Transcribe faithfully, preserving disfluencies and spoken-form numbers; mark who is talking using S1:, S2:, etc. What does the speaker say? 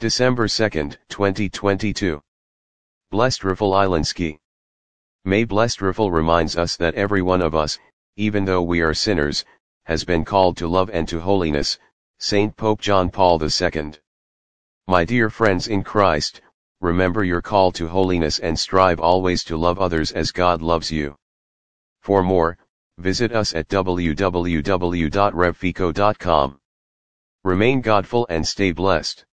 S1: December second, twenty twenty-two. Blessed Rafal Islinski. May Blessed Rafal reminds us that every one of us, even though we are sinners, has been called to love and to holiness, Saint Pope John Paul the Second. My dear friends in Christ, remember your call to holiness and strive always to love others as God loves you. For more, visit us at w w w dot revfico dot com. Remain godful and stay blessed.